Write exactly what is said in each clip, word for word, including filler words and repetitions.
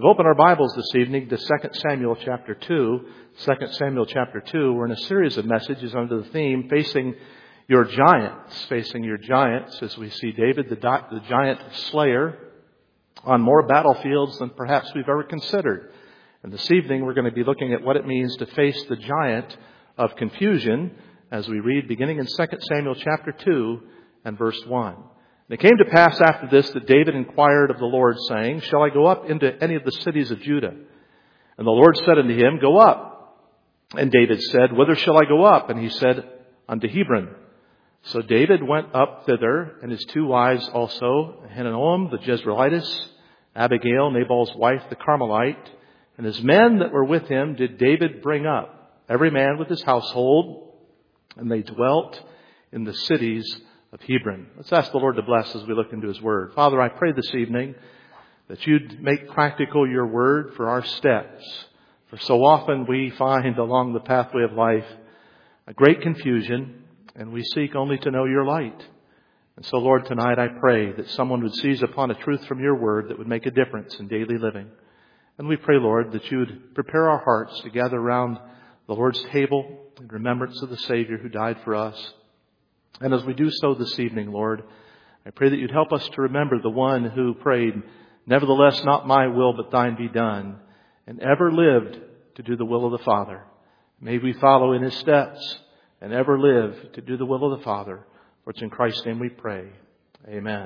We've opened our Bibles this evening to Second Samuel chapter two. Second Samuel chapter two, we're in a series of messages under the theme, Facing Your Giants. Facing Your Giants, as we see David, the, di- the giant slayer, on more battlefields than perhaps we've ever considered. And this evening we're going to be looking at what it means to face the giant of confusion as we read beginning in Second Samuel chapter two and verse one. And it came to pass after this that David inquired of the Lord, saying, Shall I go up into any of the cities of Judah? And the Lord said unto him, Go up. And David said, Whither shall I go up? And he said, Unto Hebron. So David went up thither, and his two wives also, Ahinoam the Jezreelitess, Abigail, Nabal's wife, the Carmelite, and his men that were with him did David bring up, every man with his household, and they dwelt in the cities of Hebron. Let's ask the Lord to bless as we look into His Word. Father, I pray this evening that You'd make practical Your Word for our steps. For so often we find along the pathway of life a great confusion, and we seek only to know Your light. And so, Lord, tonight I pray that someone would seize upon a truth from Your Word that would make a difference in daily living. And we pray, Lord, that You would prepare our hearts to gather around the Lord's table in remembrance of the Savior who died for us. And as we do so this evening, Lord, I pray that You'd help us to remember the one who prayed, Nevertheless, not my will, but Thine be done, and ever lived to do the will of the Father. May we follow in His steps and ever live to do the will of the Father. For it's in Christ's name we pray. Amen.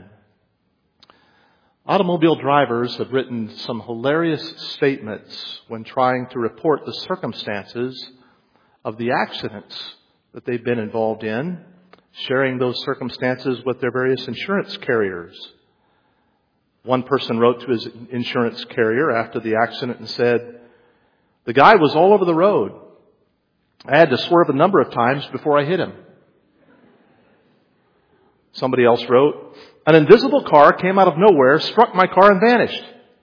Automobile drivers have written some hilarious statements when trying to report the circumstances of the accidents that they've been involved in, sharing those circumstances with their various insurance carriers. One person wrote to his insurance carrier after the accident and said, The guy was all over the road. I had to swerve a number of times before I hit him. Somebody else wrote, An invisible car came out of nowhere, struck my car and vanished.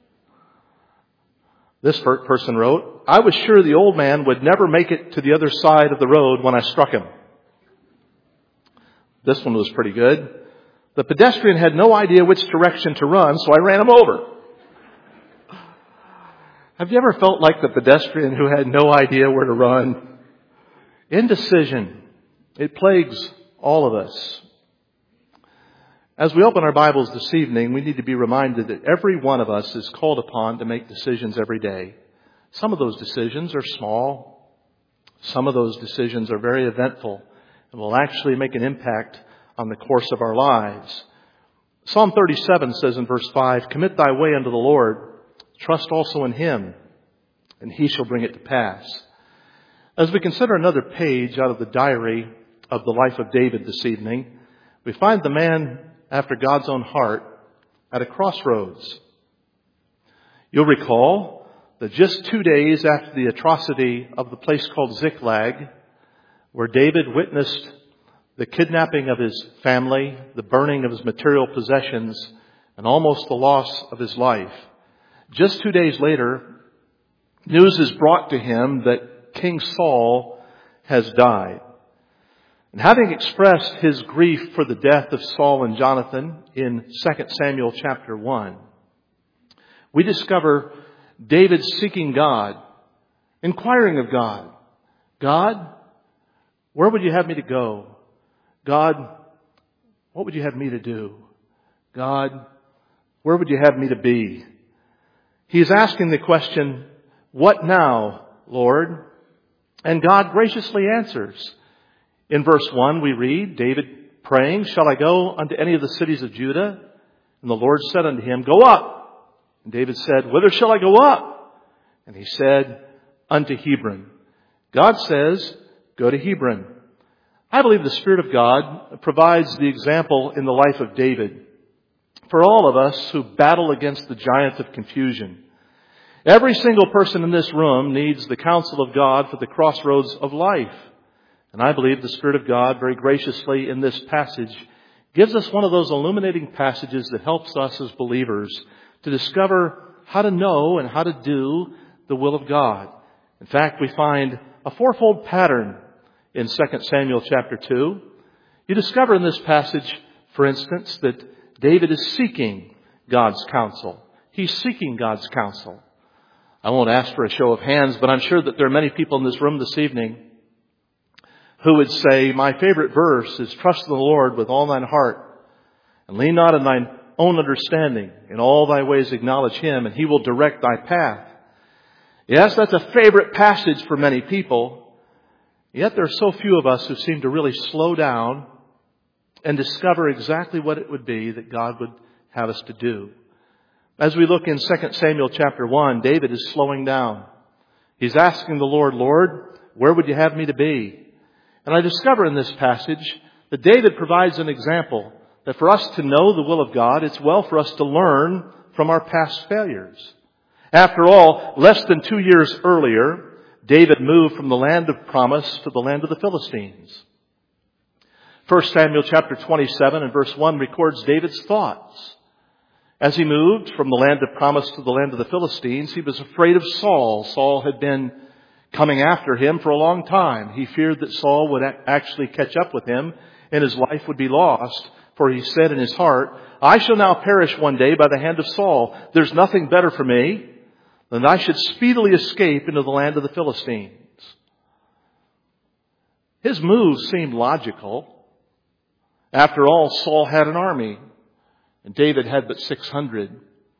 This person wrote, I was sure the old man would never make it to the other side of the road when I struck him. This one was pretty good. The pedestrian had no idea which direction to run, so I ran him over. Have you ever felt like the pedestrian who had no idea where to run? Indecision. It plagues all of us. As we open our Bibles this evening, we need to be reminded that every one of us is called upon to make decisions every day. Some of those decisions are small. Some of those decisions are very eventful and will actually make an impact on the course of our lives. Psalm thirty-seven says in verse five, Commit thy way unto the Lord, trust also in Him, and He shall bring it to pass. As we consider another page out of the diary of the life of David this evening, we find the man after God's own heart at a crossroads. You'll recall that just two days after the atrocity of the place called Ziklag, where David witnessed the kidnapping of his family, the burning of his material possessions, and almost the loss of his life, just two days later, news is brought to him that King Saul has died. And having expressed his grief for the death of Saul and Jonathan in Second Samuel chapter one, we discover David seeking God, inquiring of God. God, where would you have me to go? God, what would you have me to do? God, where would you have me to be? He is asking the question, what now, Lord? And God graciously answers. In verse one we read, David praying, Shall I go unto any of the cities of Judah? And the Lord said unto him, Go up. And David said, Whither shall I go up? And he said, Unto Hebron. God says, Go to Hebron. I believe the Spirit of God provides the example in the life of David for all of us who battle against the giant of confusion. Every single person in this room needs the counsel of God for the crossroads of life. And I believe the Spirit of God very graciously in this passage gives us one of those illuminating passages that helps us as believers to discover how to know and how to do the will of God. In fact, we find a fourfold pattern in Second Samuel chapter two. You discover in this passage, for instance, that David is seeking God's counsel. He's seeking God's counsel. I won't ask for a show of hands, but I'm sure that there are many people in this room this evening who would say, my favorite verse is, trust in the Lord with all thine heart, and lean not on thine own understanding. In all thy ways acknowledge Him, and He will direct thy path. Yes, that's a favorite passage for many people. Yet there are so few of us who seem to really slow down and discover exactly what it would be that God would have us to do. As we look in Second Samuel chapter one, David is slowing down. He's asking the Lord, Lord, where would you have me to be? And I discover in this passage that David provides an example that for us to know the will of God, it's well for us to learn from our past failures. After all, less than two years earlier, David moved from the land of promise to the land of the Philistines. First Samuel chapter twenty-seven and verse one records David's thoughts. As he moved from the land of promise to the land of the Philistines, he was afraid of Saul. Saul had been coming after him for a long time. He feared that Saul would actually catch up with him and his life would be lost. For he said in his heart, I shall now perish one day by the hand of Saul. There's nothing better for me than I should speedily escape into the land of the Philistines. His move seemed logical. After all, Saul had an army, and David had but six hundred.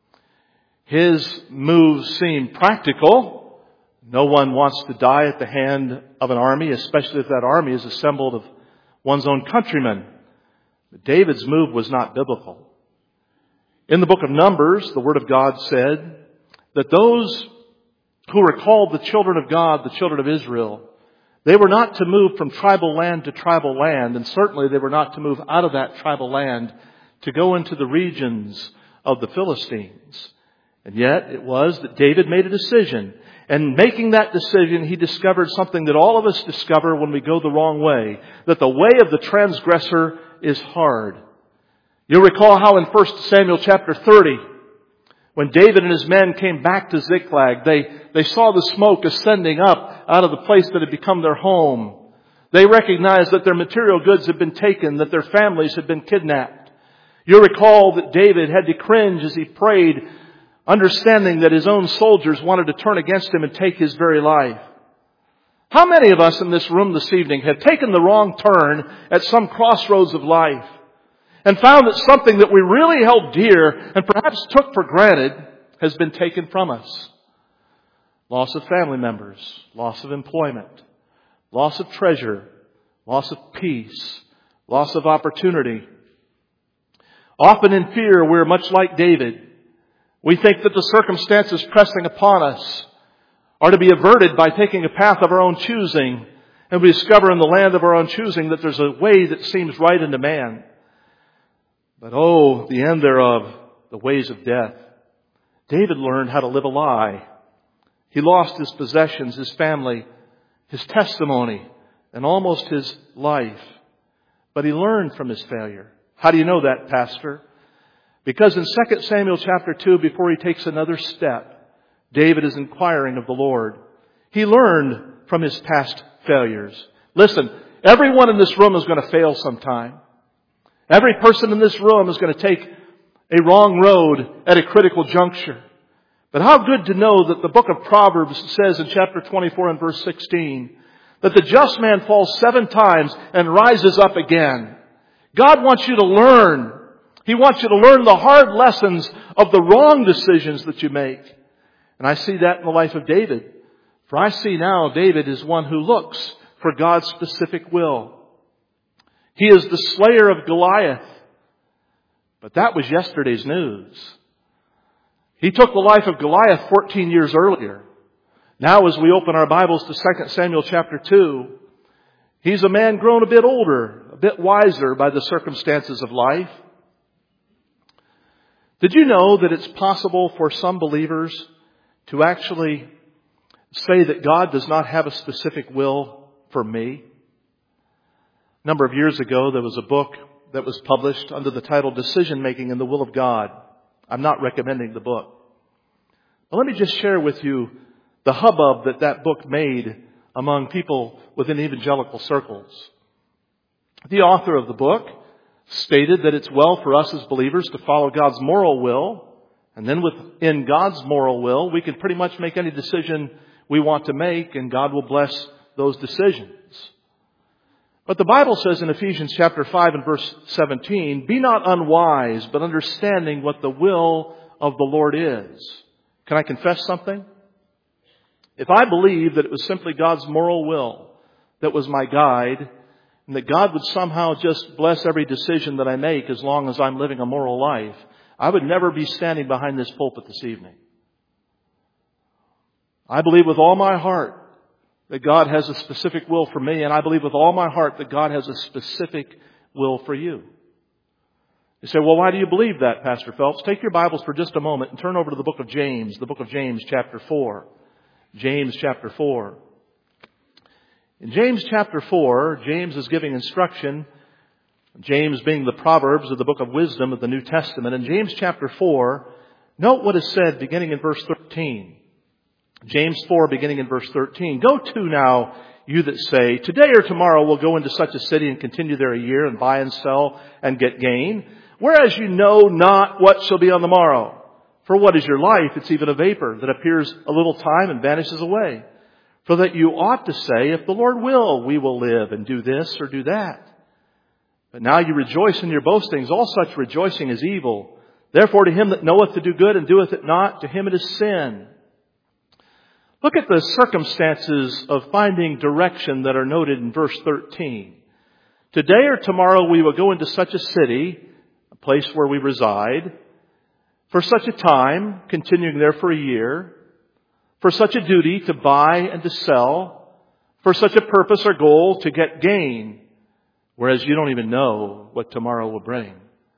His move seemed practical. No one wants to die at the hand of an army, especially if that army is assembled of one's own countrymen. But David's move was not biblical. In the book of Numbers, the Word of God said that those who were called the children of God, the children of Israel, they were not to move from tribal land to tribal land, and certainly they were not to move out of that tribal land to go into the regions of the Philistines. And yet it was that David made a decision. And making that decision, he discovered something that all of us discover when we go the wrong way, that the way of the transgressor is hard. You'll recall how in First Samuel chapter thirty, when David and his men came back to Ziklag, they, they saw the smoke ascending up out of the place that had become their home. They recognized that their material goods had been taken, that their families had been kidnapped. You'll recall that David had to cringe as he prayed, understanding that his own soldiers wanted to turn against him and take his very life. How many of us in this room this evening have taken the wrong turn at some crossroads of life and found that something that we really held dear and perhaps took for granted has been taken from us? Loss of family members, loss of employment, loss of treasure, loss of peace, loss of opportunity. Often in fear, we're much like David. We think that the circumstances pressing upon us are to be averted by taking a path of our own choosing. And we discover in the land of our own choosing that there's a way that seems right unto man. But oh, the end thereof, the ways of death. David learned how to live a lie. He lost his possessions, his family, his testimony, and almost his life. But he learned from his failure. How do you know that, Pastor? Because in Second Samuel chapter two, before he takes another step, David is inquiring of the Lord. He learned from his past failures. Listen, everyone in this room is going to fail sometime. Every person in this room is going to take a wrong road at a critical juncture. But how good to know that the book of Proverbs says in chapter twenty-four and verse sixteen, that the just man falls seven times and rises up again. God wants you to learn. He wants you to learn the hard lessons of the wrong decisions that you make. And I see that in the life of David. For I see now David is one who looks for God's specific will. He is the slayer of Goliath. But that was yesterday's news. He took the life of Goliath fourteen years earlier. Now as we open our Bibles to Second Samuel chapter two, he's a man grown a bit older, a bit wiser by the circumstances of life. Did you know that it's possible for some believers to actually say that God does not have a specific will for me? A number of years ago, there was a book that was published under the title Decision Making in the Will of God. I'm not recommending the book. But let me just share with you the hubbub that that book made among people within evangelical circles. The author of the book stated that it's well for us as believers to follow God's moral will And then within God's moral will, we can pretty much make any decision we want to make, and God will bless those decisions. But the Bible says in Ephesians chapter five and verse seventeen, "Be not unwise, but understanding what the will of the Lord is." Can I confess something? If I believed that it was simply God's moral will that was my guide, and that God would somehow just bless every decision that I make as long as I'm living a moral life, I would never be standing behind this pulpit this evening. I believe with all my heart that God has a specific will for me, and I believe with all my heart that God has a specific will for you. You say, well, why do you believe that, Pastor Phelps? Take your Bibles for just a moment and turn over to the book of James, the book of James chapter four. James chapter four. In James chapter four, James is giving instruction, James being the Proverbs of the book of wisdom of the New Testament. In James chapter four, note what is said beginning in verse thirteen. James four, beginning in verse thirteen. "Go to now, you that say, today or tomorrow we'll go into such a city and continue there a year and buy and sell and get gain. Whereas you know not what shall be on the morrow. For what is your life? It's even a vapor that appears a little time and vanishes away. For that you ought to say, if the Lord will, we will live and do this or do that. But now you rejoice in your boastings. All such rejoicing is evil. Therefore to him that knoweth to do good and doeth it not, to him it is sin." Look at the circumstances of finding direction that are noted in verse thirteen. "Today or tomorrow we will go into such a city," a place where we reside, "for such a time," continuing there for a year, "for such a duty to buy and to sell, for such a purpose or goal to get gain," whereas you don't even know what tomorrow will bring.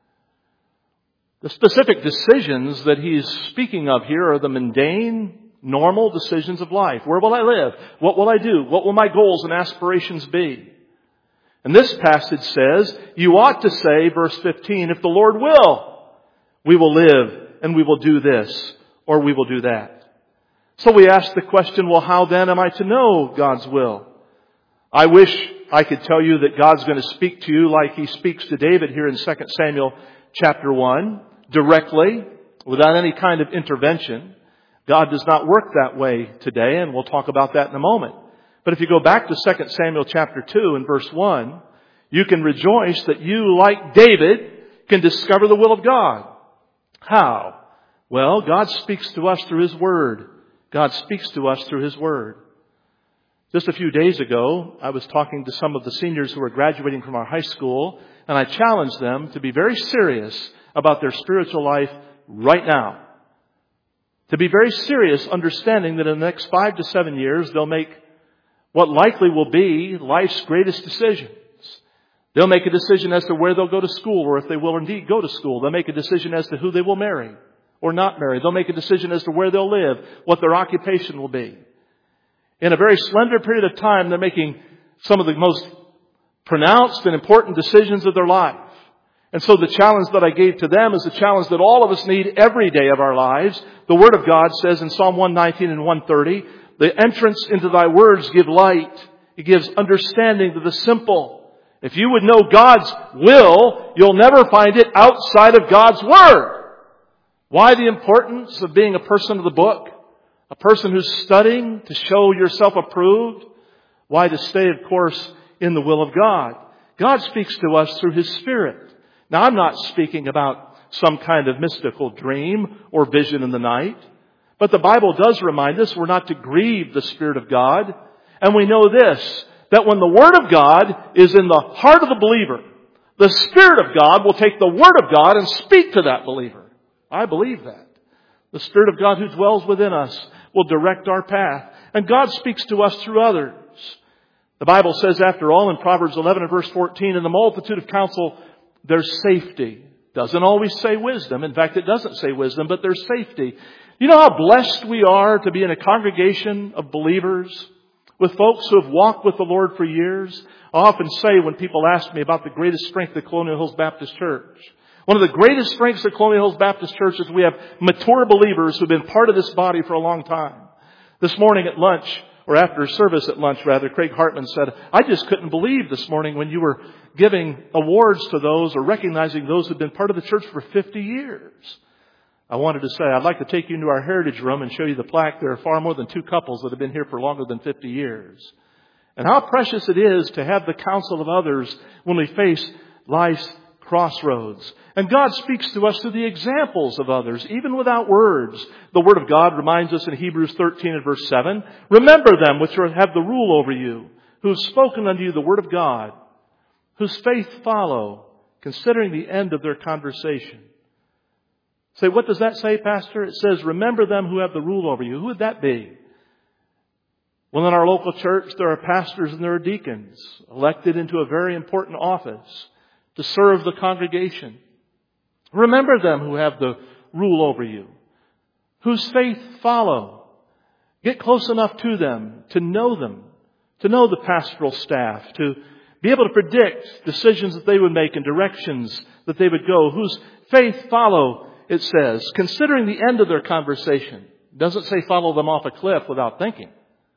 The specific decisions that he's speaking of here are the mundane, normal decisions of life. Where will I live? What will I do? What will my goals and aspirations be? And this passage says, you ought to say, verse fifteen, if the Lord will, we will live and we will do this or we will do that. So we ask the question, well, how then am I to know God's will? I wish I could tell you that God's going to speak to you like He speaks to David here in Second Samuel chapter one, directly, without any kind of intervention. God does not work that way today, and we'll talk about that in a moment. But if you go back to Second Samuel chapter two and verse one, you can rejoice that you, like David, can discover the will of God. How? Well, God speaks to us through His Word. God speaks to us through His Word. Just a few days ago, I was talking to some of the seniors who are graduating from our high school, and I challenged them to be very serious about their spiritual life right now. To be very serious, understanding that in the next five to seven years, they'll make what likely will be life's greatest decisions. They'll make a decision as to where they'll go to school, or if they will indeed go to school. They'll make a decision as to who they will marry or not marry. They'll make a decision as to where they'll live, what their occupation will be. In a very slender period of time, they're making some of the most pronounced and important decisions of their life. And so the challenge that I gave to them is the challenge that all of us need every day of our lives. The Word of God says in Psalm one nineteen and one thirty, the entrance into thy words give light. It gives understanding to the simple. If you would know God's will, you'll never find it outside of God's Word. Why the importance of being a person of the book? A person who's studying to show yourself approved? Why to stay, of course, in the will of God? God speaks to us through His Spirit. Now, I'm not speaking about some kind of mystical dream or vision in the night. But the Bible does remind us we're not to grieve the Spirit of God. And we know this, that when the Word of God is in the heart of the believer, the Spirit of God will take the Word of God and speak to that believer. I believe that. The Spirit of God who dwells within us will direct our path. And God speaks to us through others. The Bible says, after all, in Proverbs eleven and verse fourteen, in the multitude of counsel, there's safety. Doesn't always say wisdom. In fact, it doesn't say wisdom, but there's safety. You know how blessed we are to be in a congregation of believers with folks who have walked with the Lord for years? I often say when people ask me about the greatest strength of Colonial Hills Baptist Church, one of the greatest strengths of Colonial Hills Baptist Church is we have mature believers who've been part of this body for a long time. This morning at lunch, or after service at lunch rather, Craig Hartman said, I just couldn't believe this morning when you were giving awards to those or recognizing those who've been part of the church for fifty years. I wanted to say, I'd like to take you into our heritage room and show you the plaque. There are far more than two couples that have been here for longer than fifty years. And how precious it is to have the counsel of others when we face life's crossroads. And God speaks to us through the examples of others, even without words. The Word of God reminds us in Hebrews thirteen and verse seven, remember them which are, have the rule over you, who have spoken unto you the Word of God, whose faith follow, considering the end of their conversation. Say, what does that say, Pastor? It says, remember them who have the rule over you. Who would that be? Well, in our local church, there are pastors and there are deacons elected into a very important office to serve the congregation. Remember them who have the rule over you, whose faith follow. Get close enough to them to know them, to know the pastoral staff, to be able to predict decisions that they would make and directions that they would go, whose faith follow, it says, considering the end of their conversation. It doesn't say follow them off a cliff without thinking.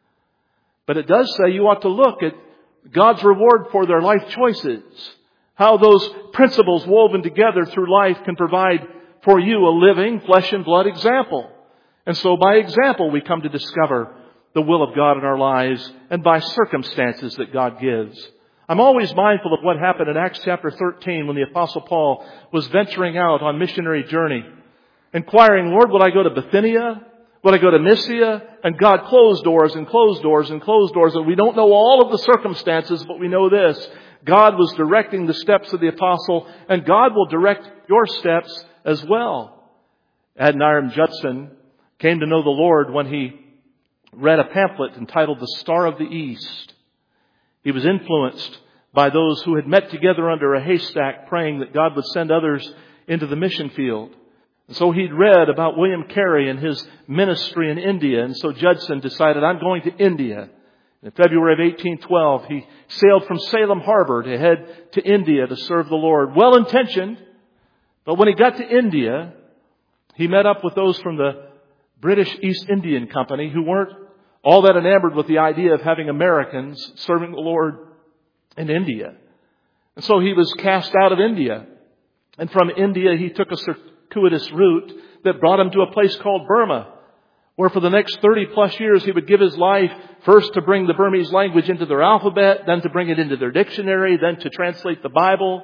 But it does say you ought to look at God's reward for their life choices. How those principles woven together through life can provide for you a living flesh and blood example. And so by example we come to discover the will of God in our lives and by circumstances that God gives. I'm always mindful of what happened in Acts chapter thirteen when the Apostle Paul was venturing out on missionary journey, inquiring, Lord, will I go to Bithynia? Will I go to Mysia? And God closed doors and closed doors and closed doors. And we don't know all of the circumstances, but we know this. God was directing the steps of the apostle, and God will direct your steps as well. Adoniram Judson came to know the Lord when he read a pamphlet entitled The Star of the East. He was influenced by those who had met together under a haystack praying that God would send others into the mission field. And so he'd read about William Carey and his ministry in India. And so Judson decided, I'm going to India. In February of eighteen twelve, he sailed from Salem Harbor to head to India to serve the Lord. Well-intentioned. But when he got to India, he met up with those from the British East Indian Company who weren't all that enamored with the idea of having Americans serving the Lord in India. And so he was cast out of India. And from India, he took a circuitous route that brought him to a place called Burma, where for the next thirty plus years he would give his life first to bring the Burmese language into their alphabet, then to bring it into their dictionary, then to translate the Bible.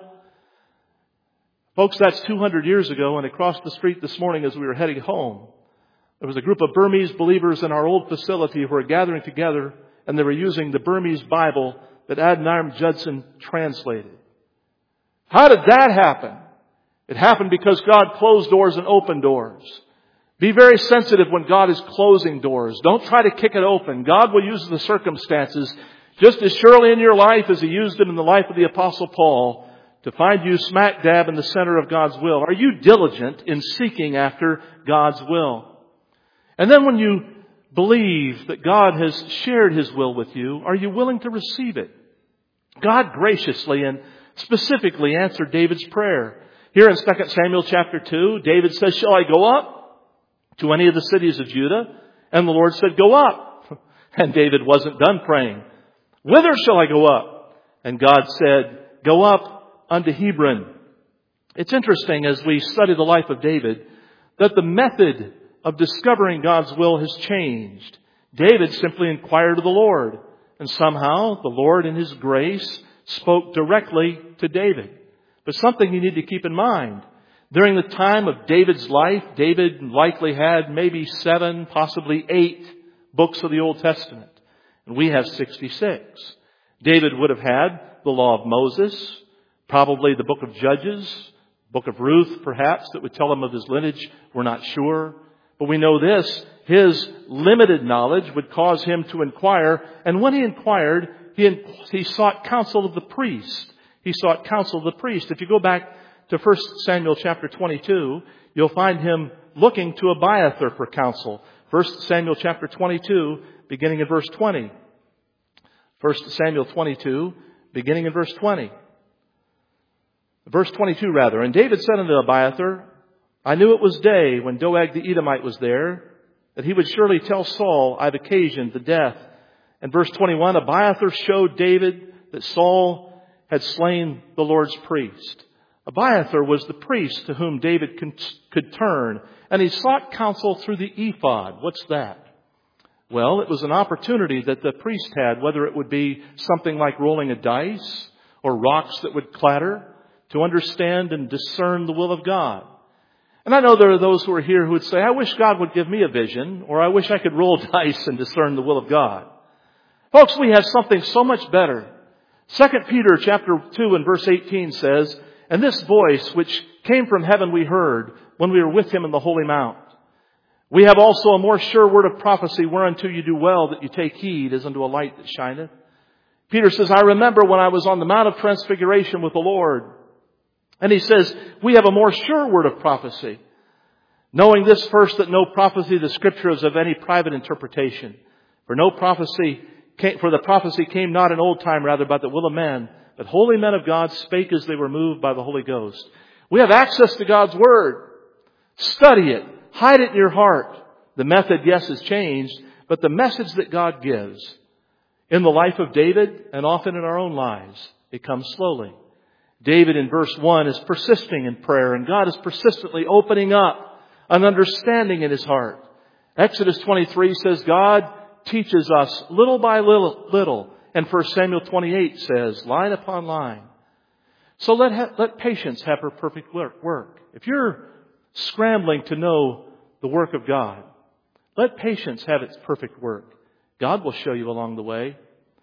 Folks, that's two hundred years ago, and across the street this morning as we were heading home, there was a group of Burmese believers in our old facility who were gathering together, and they were using the Burmese Bible that Adoniram Judson translated. How did that happen? It happened because God closed doors and opened doors. Be very sensitive when God is closing doors. Don't try to kick it open. God will use the circumstances just as surely in your life as He used them in the life of the Apostle Paul to find you smack dab in the center of God's will. Are you diligent in seeking after God's will? And then when you believe that God has shared His will with you, are you willing to receive it? God graciously and specifically answered David's prayer. Here in Second Samuel chapter two, David says, shall I go up to any of the cities of Judah? And the Lord said, go up. And David wasn't done praying. Whither shall I go up? And God said, go up unto Hebron. It's interesting as we study the life of David that the method of discovering God's will has changed. David simply inquired of the Lord. And somehow the Lord in His grace spoke directly to David. But something you need to keep in mind. During the time of David's life, David likely had maybe seven, possibly eight books of the Old Testament. And we have sixty-six. David would have had the Law of Moses, probably the book of Judges, book of Ruth perhaps, that would tell him of his lineage. We're not sure. But we know this, his limited knowledge would cause him to inquire. And when he inquired, he, he sought counsel of the priest. He sought counsel of the priest. If you go back to First Samuel chapter twenty-two, you'll find him looking to Abiathar for counsel. First Samuel chapter twenty-two, beginning in verse twenty. First Samuel twenty-two, beginning in verse twenty. Verse twenty-two rather. And David said unto Abiathar, I knew it was day when Doeg the Edomite was there, that he would surely tell Saul, I've occasioned the death. And verse twenty-one, Abiathar showed David that Saul had slain the Lord's priest. Abiathar was the priest to whom David could turn, and he sought counsel through the ephod. What's that? Well, it was an opportunity that the priest had, whether it would be something like rolling a dice or rocks that would clatter, to understand and discern the will of God. And I know there are those who are here who would say, I wish God would give me a vision, or I wish I could roll dice and discern the will of God. Folks, we have something so much better. Second Peter chapter two and verse eighteen says, and this voice which came from heaven we heard when we were with him in the holy mount. We have also a more sure word of prophecy, whereunto you do well that you take heed as unto a light that shineth. Peter says, I remember when I was on the Mount of Transfiguration with the Lord. And he says, we have a more sure word of prophecy. Knowing this first, that no prophecy of the Scripture is of any private interpretation. For no prophecy, came, for the prophecy came not in old time, rather by the will of men. But holy men of God spake as they were moved by the Holy Ghost. We have access to God's Word. Study it. Hide it in your heart. The method, yes, has changed, but the message that God gives in the life of David and often in our own lives, it comes slowly. David in verse one is persisting in prayer, and God is persistently opening up an understanding in his heart. Exodus twenty-three says God teaches us little by little, little. And First Samuel twenty-eight says, line upon line. So let, ha- let patience have her perfect work. If you're scrambling to know the work of God, let patience have its perfect work. God will show you along the way.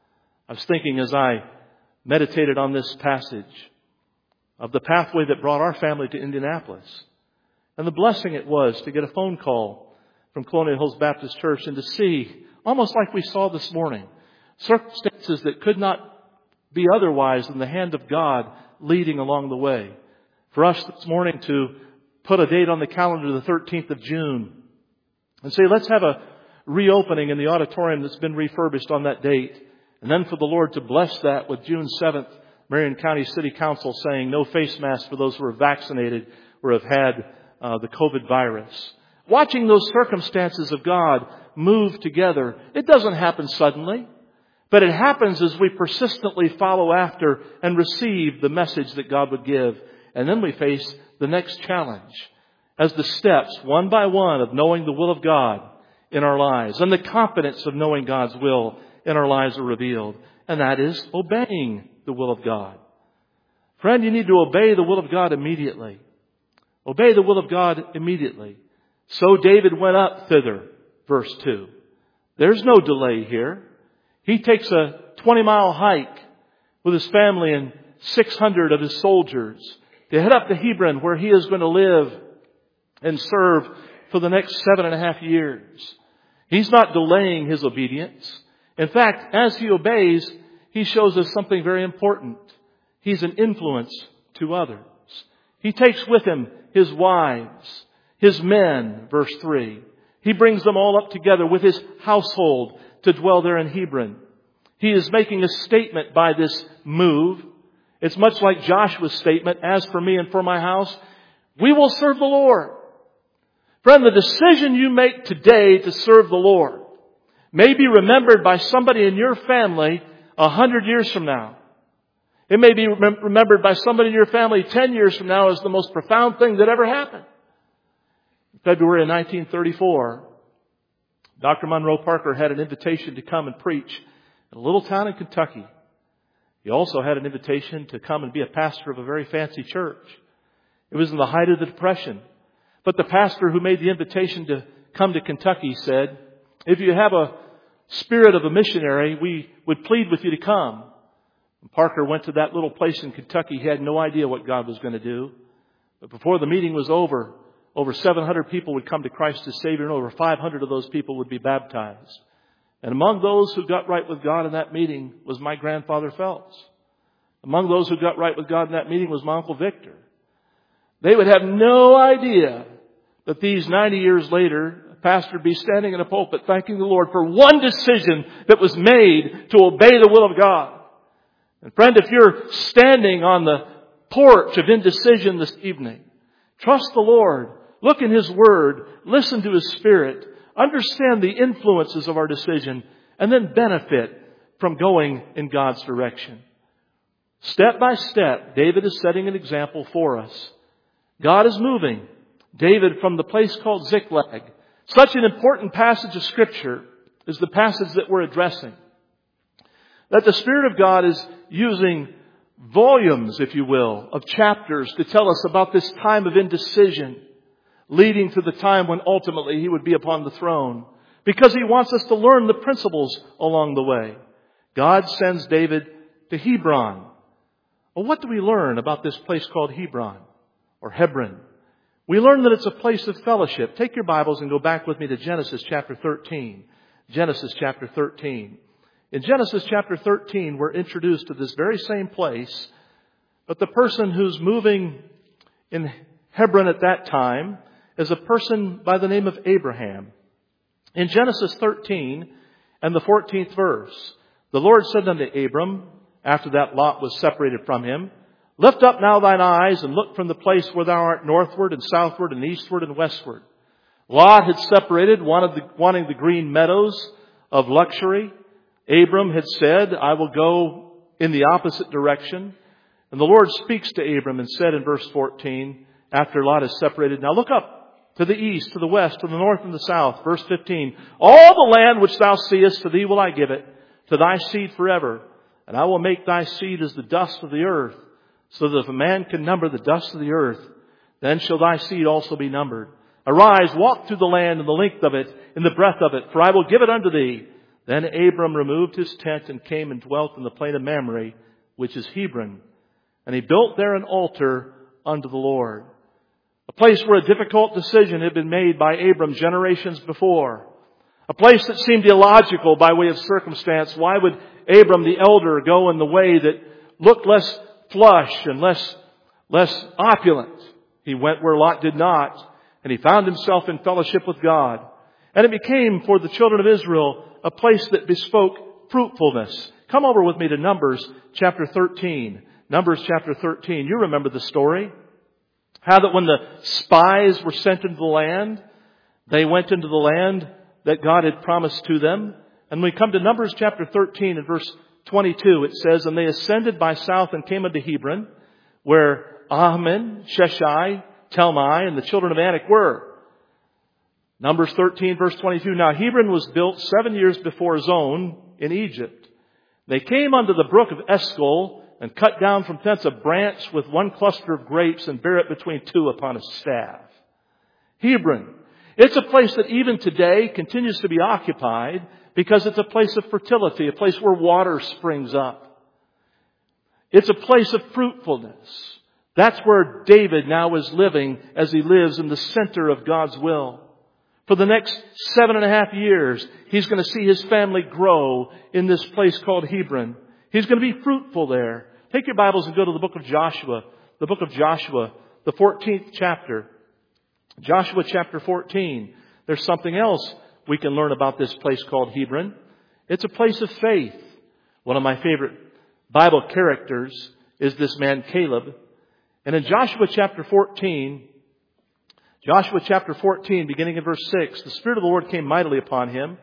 I was thinking as I meditated on this passage of the pathway that brought our family to Indianapolis, and the blessing it was to get a phone call from Colonial Hills Baptist Church and to see, almost like we saw this morning, circumstances that could not be otherwise than the hand of God leading along the way. For us this morning to put a date on the calendar, the thirteenth of June, and say, let's have a reopening in the auditorium that's been refurbished on that date. And then for the Lord to bless that with June seventh, Marion County City Council saying no face masks for those who are vaccinated or have had uh, the COVID virus. Watching those circumstances of God move together, it doesn't happen suddenly. But it happens as we persistently follow after and receive the message that God would give. And then we face the next challenge as the steps, one by one, of knowing the will of God in our lives. And the confidence of knowing God's will in our lives are revealed. And that is obeying the will of God. Friend, you need to obey the will of God immediately. Obey the will of God immediately. So David went up thither, verse two. There's no delay here. He takes a twenty mile hike with his family and six hundred of his soldiers to head up to Hebron, where he is going to live and serve for the next seven and a half years. He's not delaying his obedience. In fact, as he obeys, he shows us something very important. He's an influence to others. He takes with him his wives, his men, verse three. He brings them all up together with his household to dwell there in Hebron. He is making a statement by this move. It's much like Joshua's statement, as for me and for my house, we will serve the Lord. Friend, the decision you make today to serve the Lord may be remembered by somebody in your family a hundred years from now. It may be remembered by somebody in your family ten years from now as the most profound thing that ever happened. In February of nineteen thirty-four, Doctor Monroe Parker had an invitation to come and preach in a little town in Kentucky. He also had an invitation to come and be a pastor of a very fancy church. It was in the height of the Depression. But the pastor who made the invitation to come to Kentucky said, if you have a spirit of a missionary, we would plead with you to come. And Parker went to that little place in Kentucky. He had no idea what God was going to do. But before the meeting was over, over seven hundred people would come to Christ as Savior, and over five hundred of those people would be baptized. And among those who got right with God in that meeting was my grandfather Phelps. Among those who got right with God in that meeting was my Uncle Victor. They would have no idea that these ninety years later, a pastor would be standing in a pulpit thanking the Lord for one decision that was made to obey the will of God. And friend, if you're standing on the porch of indecision this evening, trust the Lord. Look in His Word. Listen to His Spirit. Understand the influences of our decision. And then benefit from going in God's direction. Step by step, David is setting an example for us. God is moving David from the place called Ziklag. Such an important passage of Scripture is the passage that we're addressing. That the Spirit of God is using volumes, if you will, of chapters to tell us about this time of indecision, leading to the time when ultimately He would be upon the throne. Because He wants us to learn the principles along the way. God sends David to Hebron. Well, what do we learn about this place called Hebron or Hebron? We learn that it's a place of fellowship. Take your Bibles and go back with me to Genesis chapter thirteen. Genesis chapter thirteen. In Genesis chapter thirteen, we're introduced to this very same place, but the person who's moving in Hebron at that time is a person by the name of Abraham. In Genesis thirteen and the fourteenth verse, the Lord said unto Abram, after that Lot was separated from him, Lift up now thine eyes and look from the place where thou art northward and southward and eastward and westward. Lot had separated, wanted the, wanting the green meadows of luxury. Abram had said, I will go in the opposite direction. And the Lord speaks to Abram and said in verse fourteen, after Lot is separated, Now look up to the east, to the west, to the north and the south. Verse fifteen, All the land which thou seest, to thee will I give it, to thy seed forever. And I will make thy seed as the dust of the earth, so that if a man can number the dust of the earth, then shall thy seed also be numbered. Arise, walk through the land in the length of it, in the breadth of it, for I will give it unto thee. Then Abram removed his tent and came and dwelt in the plain of Mamre, which is Hebron. And he built there an altar unto the Lord. A place where a difficult decision had been made by Abram generations before. A place that seemed illogical by way of circumstance. Why would Abram the elder go in the way that looked less flush and less, less opulent? He went where Lot did not, and he found himself in fellowship with God. And it became for the children of Israel a place that bespoke fruitfulness. Come over with me to Numbers chapter thirteen. Numbers chapter thirteen. You remember the story. How that when the spies were sent into the land, they went into the land that God had promised to them. And when we come to Numbers chapter thirteen and verse twenty-two, it says, And they ascended by south and came unto Hebron, where Ahman, Sheshai, Talmai, and the children of Anak were. Numbers thirteen verse twenty-two, Now Hebron was built seven years before Zon in Egypt. They came unto the brook of Eshcol and cut down from thence a branch with one cluster of grapes and bare it between two upon a staff. Hebron. It's a place that even today continues to be occupied because it's a place of fertility, a place where water springs up. It's a place of fruitfulness. That's where David now is living as he lives in the center of God's will. For the next seven and a half years, he's going to see his family grow in this place called Hebron. He's going to be fruitful there. Take your Bibles and go to the book of Joshua. The book of Joshua, the fourteenth chapter. Joshua chapter fourteen. There's something else we can learn about this place called Hebron. It's a place of faith. One of my favorite Bible characters is this man Caleb. And in Joshua chapter fourteen, Joshua chapter fourteen, beginning in verse six, the Spirit of the Lord came mightily upon him.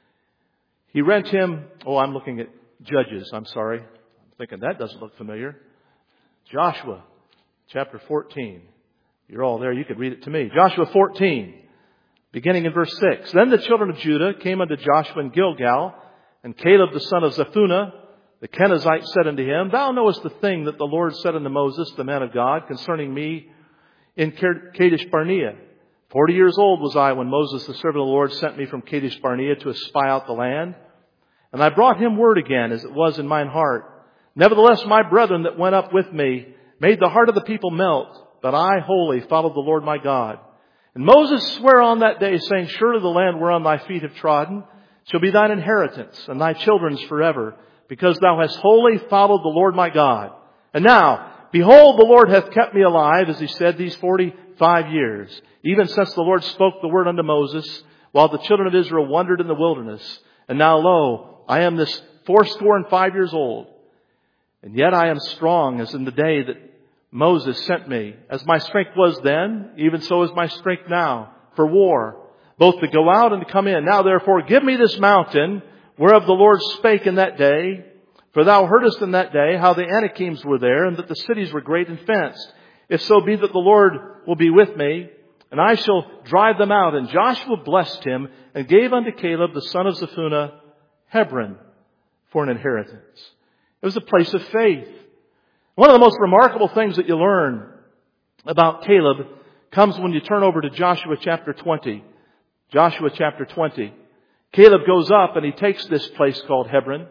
He rent him, oh, I'm looking at Judges, I'm sorry. I'm thinking that doesn't look familiar. Joshua chapter fourteen. You're all there, you could read it to me. Joshua fourteen, beginning in verse six. Then the children of Judah came unto Joshua in Gilgal, and Caleb the son of Zephunah, the Kenizzite, said unto him, Thou knowest the thing that the Lord said unto Moses, the man of God, concerning me in Kadesh Barnea. Forty years old was I when Moses, the servant of the Lord, sent me from Kadesh Barnea to espy out the land. And I brought him word again, as it was in mine heart. Nevertheless, my brethren that went up with me made the heart of the people melt, but I wholly followed the Lord my God. And Moses sware on that day, saying, Surely the land whereon thy feet have trodden shall be thine inheritance, and thy children's forever, because thou hast wholly followed the Lord my God. And now, behold, the Lord hath kept me alive, as he said, these forty-five years, even since the Lord spoke the word unto Moses, while the children of Israel wandered in the wilderness. And now, lo, I am this fourscore and five years old. And yet I am strong as in the day that Moses sent me. As my strength was then, even so is my strength now for war, both to go out and to come in. Now therefore give me this mountain, whereof the Lord spake in that day, For thou heardest in that day how the Anakims were there, and that the cities were great and fenced. If so be that the Lord will be with me, and I shall drive them out. And Joshua blessed him, and gave unto Caleb the son of Zephunah Hebron for an inheritance. It was a place of faith. One of the most remarkable things that you learn about Caleb comes when you turn over to Joshua chapter twenty. Joshua chapter twenty. Caleb goes up and he takes this place called Hebron.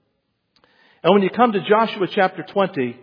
And when you come to Joshua chapter twenty,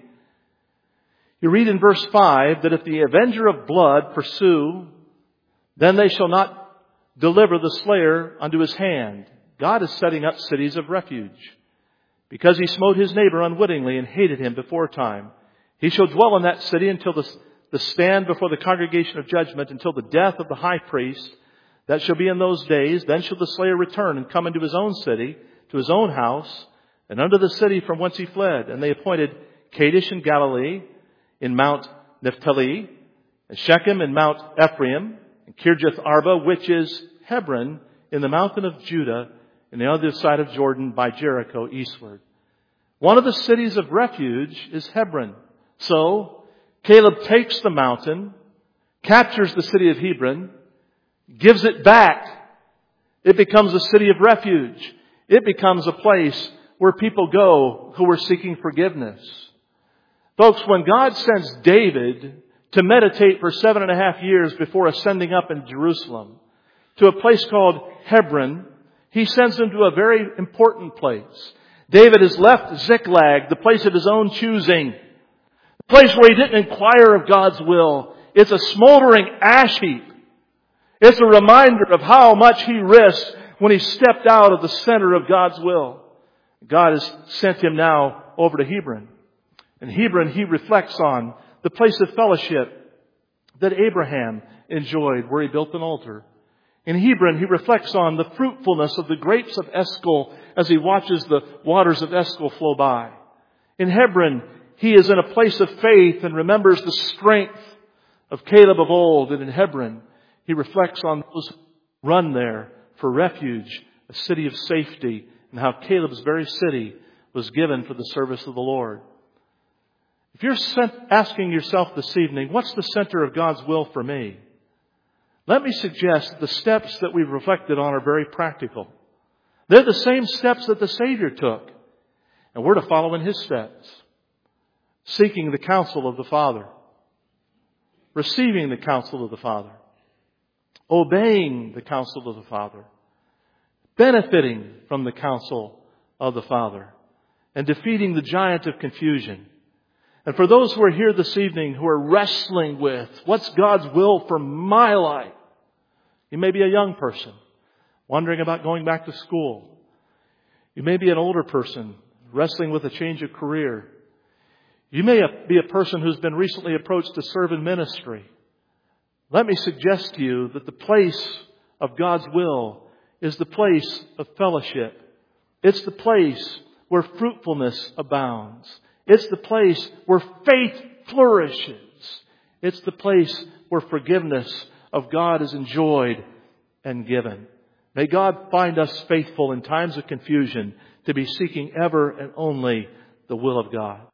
you read in verse five that if the avenger of blood pursue, then they shall not deliver the slayer unto his hand. God is setting up cities of refuge. Because he smote his neighbor unwittingly and hated him before time, he shall dwell in that city until the, the stand before the congregation of judgment, until the death of the high priest. That shall be in those days. Then shall the slayer return and come into his own city, to his own house, and unto the city from whence he fled. And they appointed Kadesh in Galilee, in Mount Naphtali, and Shechem in Mount Ephraim, and Kirjath Arba, which is Hebron, in the mountain of Judah, in the other side of Jordan by Jericho eastward. One of the cities of refuge is Hebron. So, Caleb takes the mountain, captures the city of Hebron, gives it back. It becomes a city of refuge. It becomes a place where people go who are seeking forgiveness. Folks, when God sends David to meditate for seven and a half years before ascending up in Jerusalem to a place called Hebron, He sends him to a very important place. David has left Ziklag, the place of his own choosing, the place where he didn't inquire of God's will. It's a smoldering ash heap. It's a reminder of how much he risked when he stepped out of the center of God's will. God has sent him now over to Hebron. In Hebron, he reflects on the place of fellowship that Abraham enjoyed, where he built an altar. In Hebron, he reflects on the fruitfulness of the grapes of Eshcol as he watches the waters of Eshcol flow by. In Hebron, he is in a place of faith and remembers the strength of Caleb of old. And in Hebron, he reflects on those who run there for refuge, a city of safety, and how Caleb's very city was given for the service of the Lord. If you're asking yourself this evening, what's the center of God's will for me? Let me suggest that the steps that we've reflected on are very practical. They're the same steps that the Savior took. And we're to follow in His steps. Seeking the counsel of the Father. Receiving the counsel of the Father. Obeying the counsel of the Father. Benefiting from the counsel of the Father. And defeating the giant of confusion. And for those who are here this evening who are wrestling with what's God's will for my life. You may be a young person wondering about going back to school. You may be an older person wrestling with a change of career. You may be a person who's been recently approached to serve in ministry. Let me suggest to you that the place of God's will is the place of fellowship. It's the place where fruitfulness abounds. It's the place where faith flourishes. It's the place where forgiveness of God is enjoyed and given. May God find us faithful in times of confusion to be seeking ever and only the will of God.